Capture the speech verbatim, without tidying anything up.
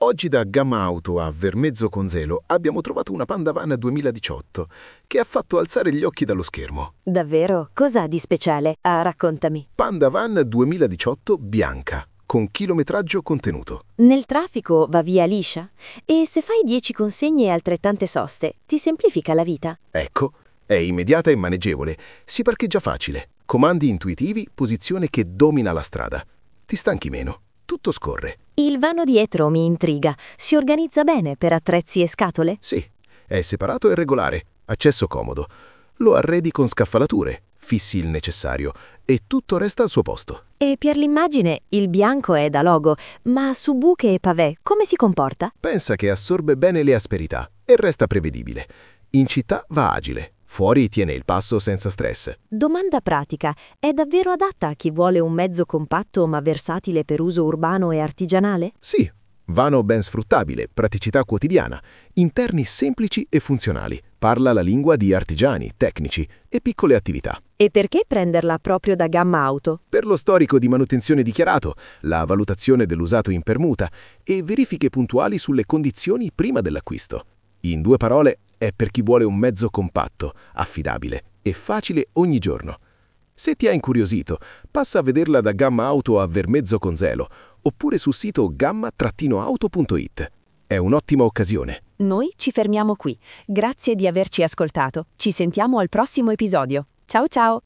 Oggi da Gamma Auto a Vermezzo Conzelo abbiamo trovato una Pandavan duemiladiciotto che ha fatto alzare gli occhi dallo schermo. Davvero? Cos'ha di speciale? Ah, raccontami. Pandavan duemiladiciotto bianca, con chilometraggio contenuto. Nel traffico va via liscia? E se fai dieci consegne e altrettante soste, ti semplifica la vita? Ecco, è immediata e maneggevole, si parcheggia facile, comandi intuitivi, posizione che domina la strada. Ti stanchi meno, tutto scorre. Il vano dietro mi intriga. Si organizza bene per attrezzi e scatole? Sì, è separato e regolare, accesso comodo. Lo arredi con scaffalature, fissi il necessario e tutto resta al suo posto. E per l'immagine il bianco è da logo, ma su buche e pavè come si comporta? Pensa che assorbe bene le asperità e resta prevedibile. In città va agile, fuori tiene il passo senza stress. Domanda pratica, è davvero adatta a chi vuole un mezzo compatto ma versatile per uso urbano e artigianale? Sì, vano ben sfruttabile, praticità quotidiana, interni semplici e funzionali. Parla la lingua di artigiani, tecnici e piccole attività. E perché prenderla proprio da Gamma Auto? Per lo storico di manutenzione dichiarato, la valutazione dell'usato in permuta e verifiche puntuali sulle condizioni prima dell'acquisto. In due parole, è per chi vuole un mezzo compatto, affidabile e facile ogni giorno. Se ti ha incuriosito, passa a vederla da Gamma Auto a Vermezzo Conzelo oppure sul sito gamma auto punto it. È un'ottima occasione. Noi ci fermiamo qui. Grazie di averci ascoltato. Ci sentiamo al prossimo episodio. Ciao ciao!